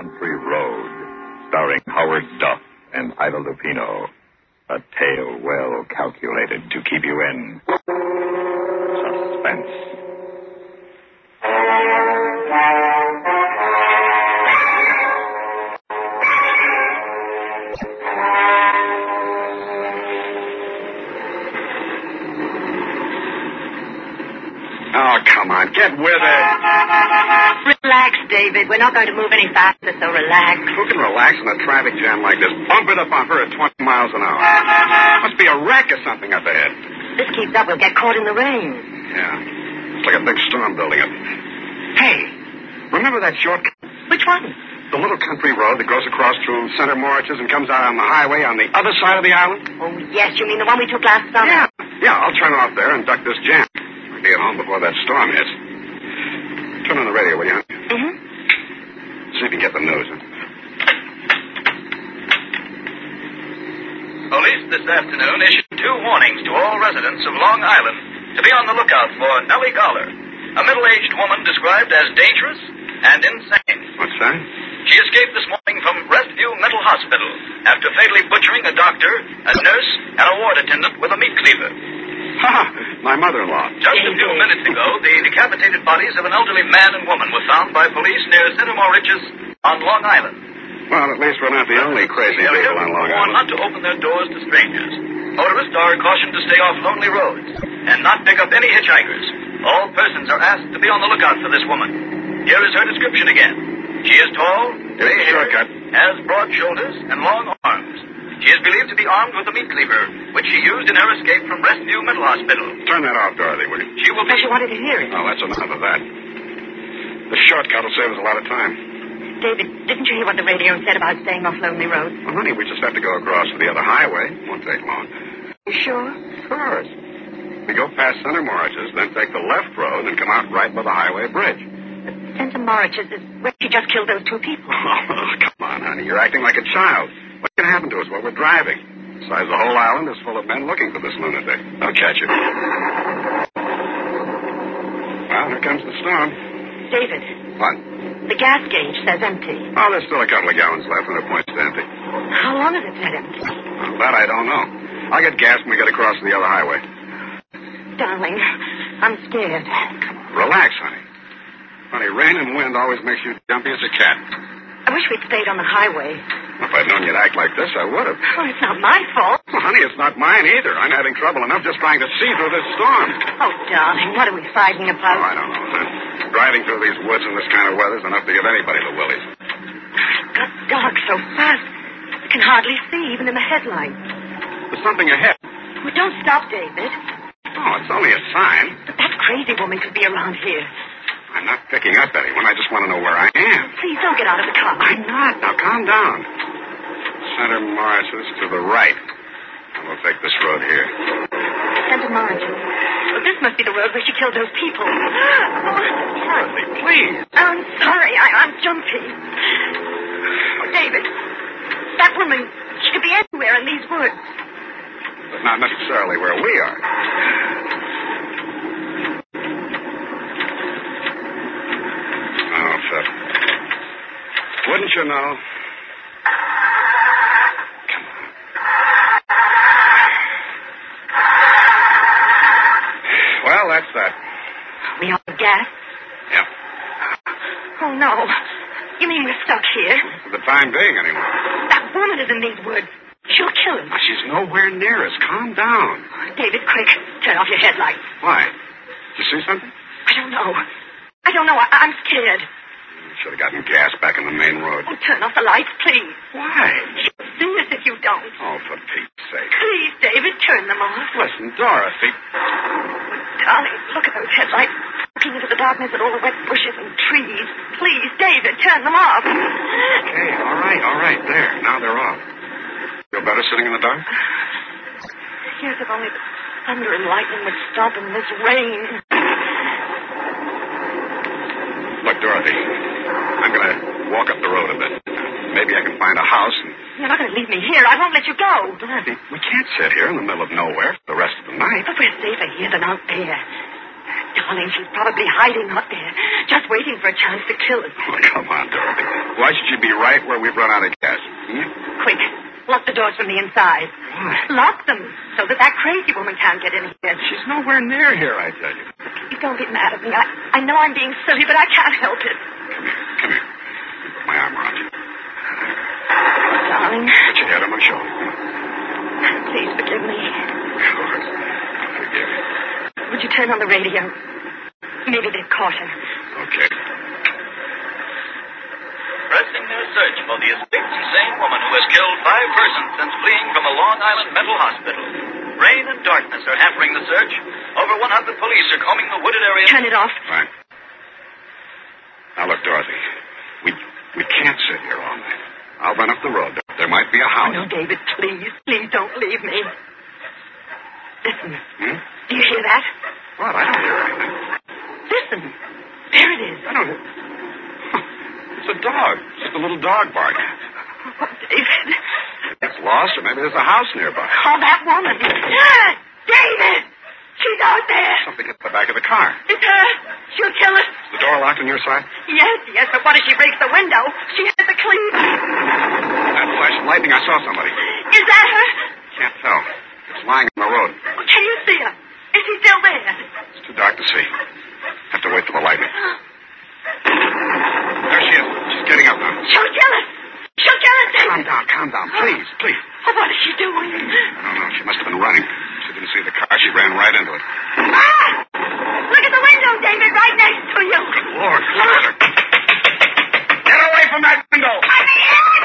Country Road, starring Howard Duff and Ida Lupino. A tale well calculated to keep you in suspense. Oh, come on, get with it. Relax, David. We're not going to move any faster, so relax. Who can relax in a traffic jam like this? Bumper to bumper at 20 miles an hour. Must be a wreck or something up ahead. This keeps up, we'll get caught in the rain. Yeah, it's like a big storm building up. Hey, remember that shortcut? Which one? The little country road that goes across through Center Moriches and comes out on the highway on the other side of the island? Oh, yes, you mean the one we took last summer? Yeah, I'll turn off there and duck this jam. I'll be at home before that storm hits. Turn on the radio, will you? Mm-hmm. See if you can get the news, huh? Police this afternoon issued 2 warnings to all residents of Long Island to be on the lookout for Nellie Goller, a middle-aged woman described as dangerous and insane. What's that? She escaped this morning from Restview Mental Hospital after fatally butchering a doctor, a nurse, and a ward attendant with a meat cleaver. Ha! My mother-in-law. Just a few minutes ago, the decapitated bodies of an elderly man and woman were found by police near Center Moriches on Long Island. Well, at least we're not the only crazy people on Long Warned Island. not to open their doors to strangers. Motorists are cautioned to stay off lonely roads and not pick up any hitchhikers. All persons are asked to be on the lookout for this woman. Here is her description again. She is tall, Here's a shortcut. has broad shoulders and long arms. She is believed to be armed with a meat cleaver, which she used in her escape from Restview Mental Hospital. Turn that off, Dorothy, will you? She will be... She wanted to hear it. Oh, that's enough of that. The shortcut will save us a lot of time. David, didn't you hear what the radio said about staying off lonely roads? Well, honey, we just have to go across to the other highway. Won't take long. You sure? Of course. We go past Center Moriches, then take the left road and come out right by the highway bridge. Center Moriches is where she just killed those 2 people. Oh, come on, honey. You're acting like a child. What can happen to us while we're driving? Besides, the whole island is full of men looking for this lunatic. They'll catch her. Well, here comes the storm. David, What? the gas gauge says empty. Oh, there's still a couple of gallons left and it points to empty. How long has it said empty? Well, that I don't know. I'll get gas when we get across to the other highway. Darling, I'm scared. Relax, honey. Honey, rain and wind always makes you jumpy as a cat. I wish we'd stayed on the highway. If I'd known you'd act like this, I would have. Oh, it's not my fault. Well, honey, it's not mine either. I'm having trouble enough just trying to see through this storm. Oh, darling, what are we fighting Oh, about? I don't know, son. Driving through these woods in this kind of weather is enough to give anybody the willies. It got dark so fast. I can hardly see, even in the headlights. There's something ahead. Well, don't stop, David. Oh, it's only a sign. But that crazy woman could be around here. I'm not picking up anyone. I just want to know where I am. Please don't get out of the car. I'm not. Now, calm down. Center Moriches to the right. And we'll take this road here. Center Moriches. Well, this must be the road where she killed those people. Dorothy, please. I'm sorry. I'm jumpy. Oh, David, that woman, she could be anywhere in these woods. But not necessarily where we are. Oh, Phil. Wouldn't you know? Come on. Well, that's that. We on gas? Yeah. Oh, no. You mean we're stuck here? For the time being, anyway. That woman is in these woods. She'll kill him. She's nowhere near us. Calm down. David, quick. Turn off your headlights. Why? Did you see something? I don't know. I'm scared. Should have gotten gas back on the main road. Oh, turn off the lights, please. Why? She'll see us if you don't. Oh, for Pete's sake. Please, David, turn them off. Listen, Dorothy. Darling, look at those headlights. Looking into the darkness at all the wet bushes and trees. Please, David, turn them off. Okay, all right. There. Now they're off. Feel better sitting in the dark? Yes, if only the thunder and lightning would stop in this rain. Look, Dorothy, I'm going to walk up the road a bit. Maybe I can find a house. You're not going to leave me here. I won't let you go. Dorothy, we can't sit here in the middle of nowhere for the rest of the night. But we're safer here than out there. Darling, she's probably hiding out there, just waiting for a chance to kill us. Oh, come on, Dorothy. Why should she be right where we've run out of gas? Quick, lock the doors from the inside. Lock them so that crazy woman can't get in here. She's nowhere near here, I tell you. Please don't get mad at me. I know I'm being silly, but I can't help it. Come here. Put my arm around you. Darling. Put your head on my shoulder. Please forgive me. Of course. Forgive me. Would you turn on the radio? Maybe they've caught her. Okay. Pressing their search for the escaped insane woman who has killed 5 persons since fleeing from a Long Island mental hospital. Rain and darkness are hampering the search. Over 100 police are combing the wooded area. Turn it off. Fine. Now, look, Dorothy. We can't sit here all night. I'll run up the road. There might be a house. Oh, no, David, please. Please don't leave me. Listen. Do you hear that? What? I don't hear anything. Listen. There it is. I don't hear... It's a dog. Just a little dog barking. Oh, David. It's lost, or maybe there's a house nearby. Oh, that woman. David! She's out there. Something at the back of the car. It's her. She'll kill us. Is the door locked on your side? Yes, but what if she breaks the window? She has the key. That flash of lightning, I saw somebody. Is that her? Can't tell. It's lying on the road. Oh, can you see her? Is she still there? It's too dark to see. Have to wait for the lightning. There she is. She's getting up now. She'll kill us. She'll kill us, David. Calm down. Please. Oh, what is she doing? I don't know. She must have been running. She didn't see the car. She ran right into it. Look at the window, David, right next to you. Good Lord. Get away from that window. Let me in!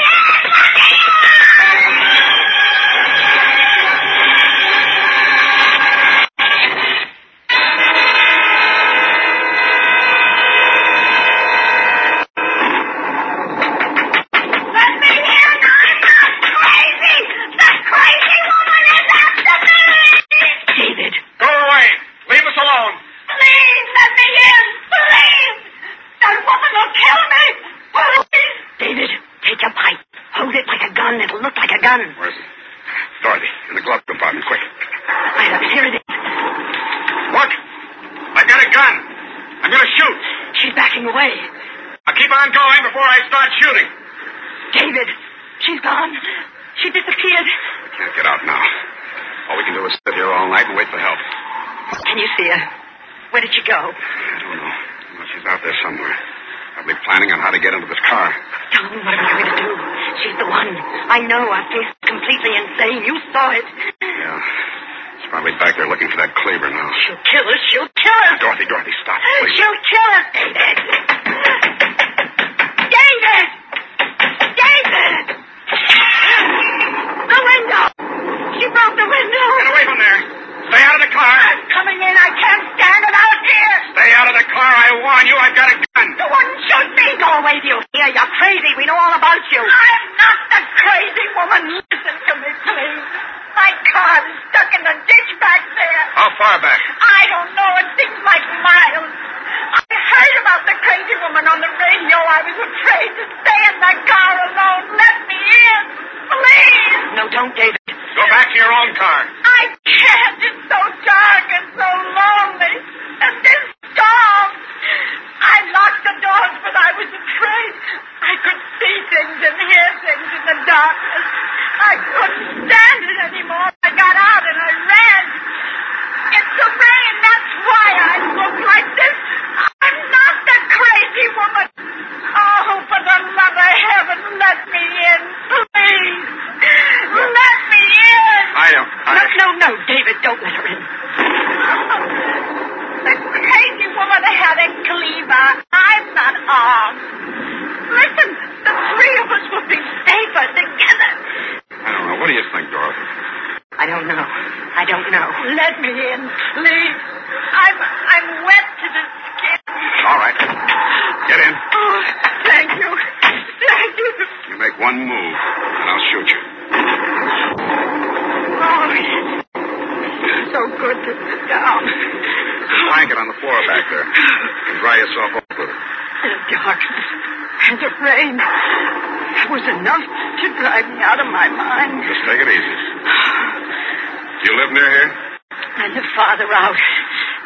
Where's it? Dorothy, in the glove compartment, quick. Here it is. Look! I've got a gun. I'm going to shoot. She's backing away. I'll keep on going before I start shooting. David, she's gone. She disappeared. We can't get out now. All we can do is sit here all night and wait for help. Can you see her? Where did she go? I don't know. She's out there somewhere. Probably planning on how to get into this car. Darling, what are we going to do? She's the one. I know. Our face is completely insane. You saw it. Yeah. She's probably back there looking for that cleaver now. She'll kill us. She'll kill us. Dorothy, stop, please. She'll kill us, David. David! David! The window! She broke the window. Get away from there. Stay out of the car. I'm coming in. I can't stand it out here. Stay out of the car. I warn you. I've got a gun. You wouldn't shoot me. Go away, do you hear? You're crazy. We know all about you. I'm not the crazy woman. Listen to me, please. My car is stuck in the ditch back there. How far back? I don't know. It seems like miles. I heard about the crazy woman on the radio. I was afraid to stay in the car alone. Let me in, please. No, don't, David. Go back to your own car. I can't. It's so dark and so lonely. And this storm. I locked the doors, but I was afraid. I could see things and hear things in the darkness. I couldn't stand it anymore. I got out and I ran. It's the rain. That's why I look like this. I'm not the crazy woman. Oh, for the love of heaven, let me in, please. Let me in. No, David, don't let her in. The crazy woman had a cleaver. I'm not armed. Listen, the three of us will be safer together. I don't know. What do you think, Dorothy? I don't know. Let me in, please. I'm wet to the skin. All right. Get in. Oh, thank you. You make one move, and I'll shoot you. Oh, it's so good to sit down. There's a blanket on the floor back there. You can dry yourself off with it. The darkness and the rain. That was enough to drive me out of my mind. Just take it easy. Do you live near here? I live farther out.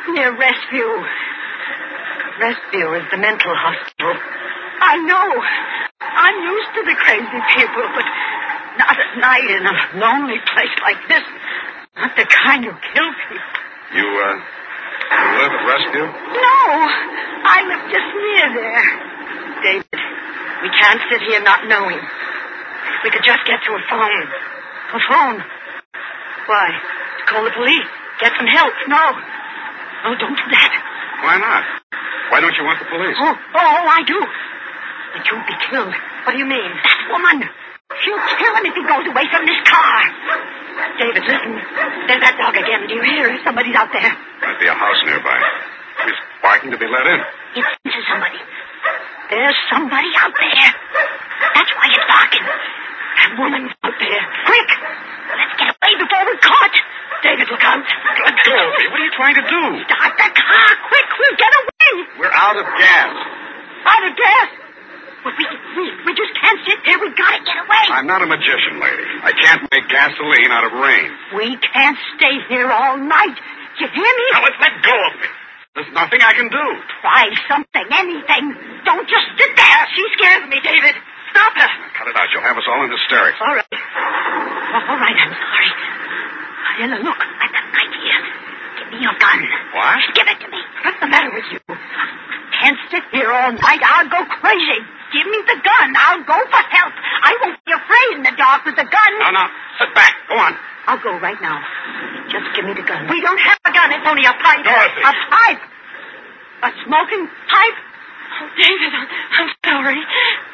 Near Rescue. Rescue is the mental hospital. I know. I'm used to the crazy people, but not at night in a lonely place like this. Not the kind who kill people. You live at Rescue? No. I live just near there. David, we can't sit here not knowing. We could just get to a phone. A phone? Why? To call the police. Get some help. No. No, don't do that. Why not? Why don't you want the police? Oh, I do. But you'll be killed. What do you mean? That woman. She'll kill him if he goes away from this car. David, listen. There's that dog again. Do you hear? Somebody's out there. Might be a house nearby. He's barking to be let in. It senses somebody. There's somebody out there. That's why it's barking. That woman's out there. Quick! Let's get away before we're caught. David, look out. Let go of me. What are you trying to do? Start the car. Quick, we'll get away. We're out of gas. Out of gas? Well, we just can't sit there. We've got to get away. I'm not a magician, lady. I can't make gasoline out of rain. We can't stay here all night. You hear me? Now, let go of me. There's nothing I can do. Try something, anything. Don't just sit there. She scares me, David. Stop her. Cut it out. You'll have us all in hysterics. All right. All right, I'm sorry. Ella, look, I've got an idea. Give me your gun. What? Give it to me. What's the matter with you? Can't sit here all night. I'll go crazy. Give me the gun. I'll go for help. I won't be afraid in the dark with the gun. No. Sit back. Go on. I'll go right now. Just give me the gun. We don't have a gun. It's only a pipe. Dorothy. A pipe. A smoking pipe? Oh, David, I'm sorry.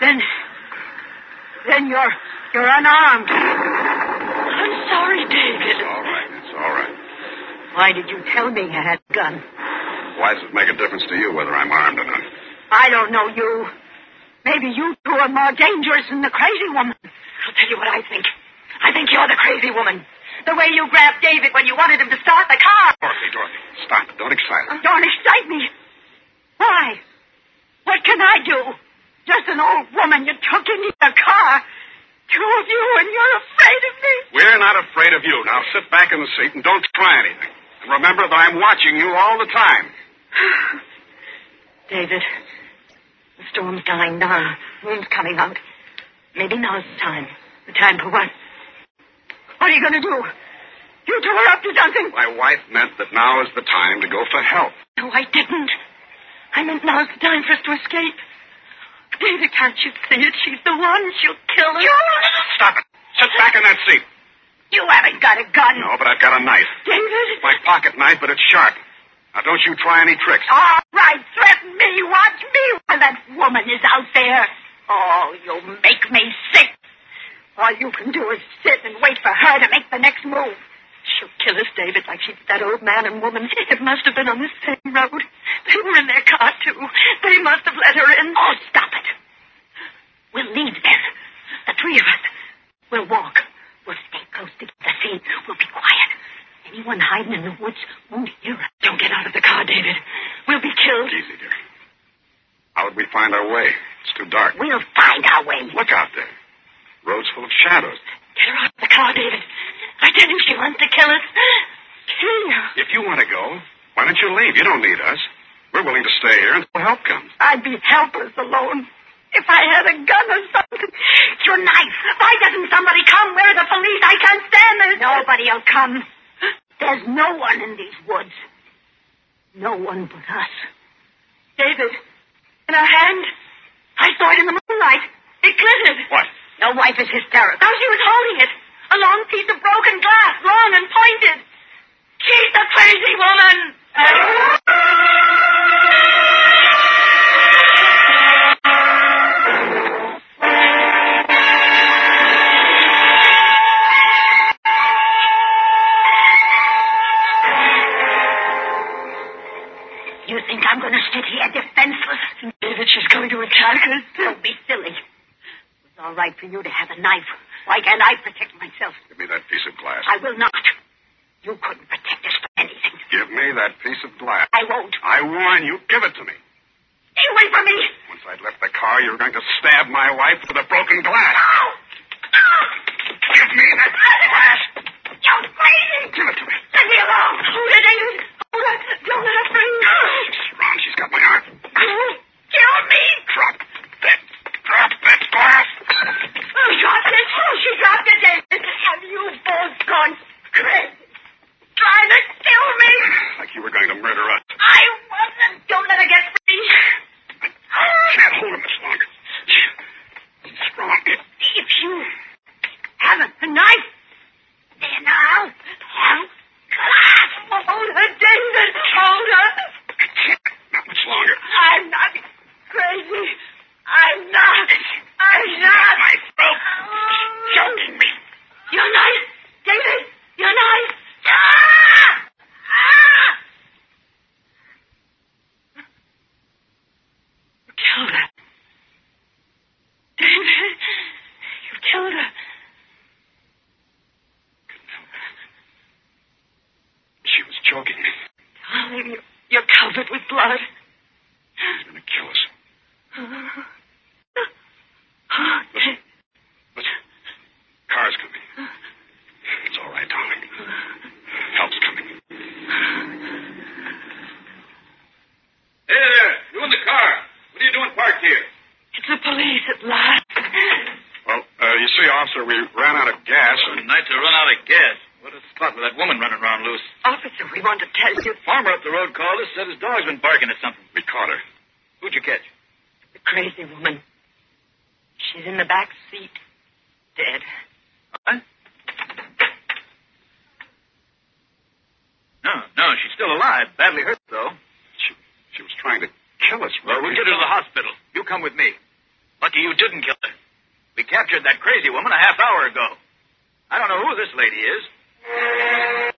Then you're unarmed. I'm sorry, David. It's all right. Why did you tell me you had a gun? Why does it make a difference to you whether I'm armed or not? I don't know you. Maybe you two are more dangerous than the crazy woman. I'll tell you what I think. I think you're the crazy woman. The way you grabbed David when you wanted him to start the car. Dorothy, stop. Don't excite her. Don't excite me. Why? What can I do? Just an old woman you took into your car. Two of you, and you're afraid of me. We're not afraid of you. Now sit back in the seat and don't try anything. And remember that I'm watching you all the time. David, the storm's dying down. Moon's coming out. Maybe now's the time. The time for what? What are you going to do? You two are up to something. My wife meant that now is the time to go for help. No, I didn't. I meant now's the time for us to escape. David, can't you see it? She's the one. She'll kill us. Stop it. Sit back in that seat. You haven't got a gun. No, but I've got a knife. David? It's my pocket knife, but it's sharp. Now, don't you try any tricks. All right, threaten me. Watch me while that woman is out there. Oh, you'll make me sick. All you can do is sit and wait for her to make the next move. She'll kill us, David, like she did that old man and woman. It must have been on the same road. They were in their car, too. They must have let her in. Oh, stop it. We'll leave then. The three of us. We'll walk. We'll stay close together. See, we'll be quiet. Anyone hiding in the woods won't hear us. Don't get out of the car, David. We'll be killed. Easy, dear. How would we find our way? It's too dark. We'll find our way. Look out there. Road's full of shadows. Get her out of the car, David. I tell you, she wants to kill us. Kill her. If you want to go, why don't you leave? You don't need us. We're willing to stay here until help comes. I'd be helpless alone. If I had a gun or something. Your knife. Why doesn't somebody come? Where are the police? I can't stand this. Nobody'll come. There's no one in these woods. No one but us. David, in her hand, I saw it in the moonlight. It glittered. What? Your wife is hysterical. Now she was holding it. A long piece of broken glass, long and pointed. She's the crazy woman. You think I'm going to sit here defenseless? David, she's going to attack us. Don't be silly. It's all right for you to have a knife. Why can't I protect myself? Give me that piece of glass. I will not. You couldn't protect us from anything. Give me that piece of glass. I won't. I warn you, give it to me. Stay away from me. Once I'd left the car, you were going to stab my wife with a broken glass. No. Give me that glass. You're crazy. Give it to me. Let me alone. Hold it, David. Hold Don't let her free. She's wrong. She's got my arm. Kill me. Drop that glass. She dropped it, David. Have you both gone crazy? Trying to kill me? Like you were going to murder us. I wasn't. Don't let her get free. I can't hold her much longer. She's strong. If you have a knife, then I'll have glass. Hold her, David. Hold her. I can't. Not much longer. I'm not crazy. I'm not. My throat. She's choking me. Your knife, David. Your knife. Ah! Ah! You killed her. David, you killed her. She was choking me. Darling, you're covered with blood. She's going to kill us. Listen. Car's coming. It's all right, darling. Help's coming. Hey there, you in the car. What are you doing parked here? It's the police at last. Well, you see, officer, we ran out of gas. What a night to run out of gas. What a spot with that woman running around loose. Officer, we want to tell you. Farmer up the road called us, said his dog's been barking at something. We caught her. Who'd you catch? The crazy woman. She's in the back seat. Dead. Huh? No, she's still alive. Badly hurt, though. She was trying to kill us. Well, we'll get her to the hospital. You come with me. Lucky you didn't kill her. We captured that crazy woman a half hour ago. I don't know who this lady is.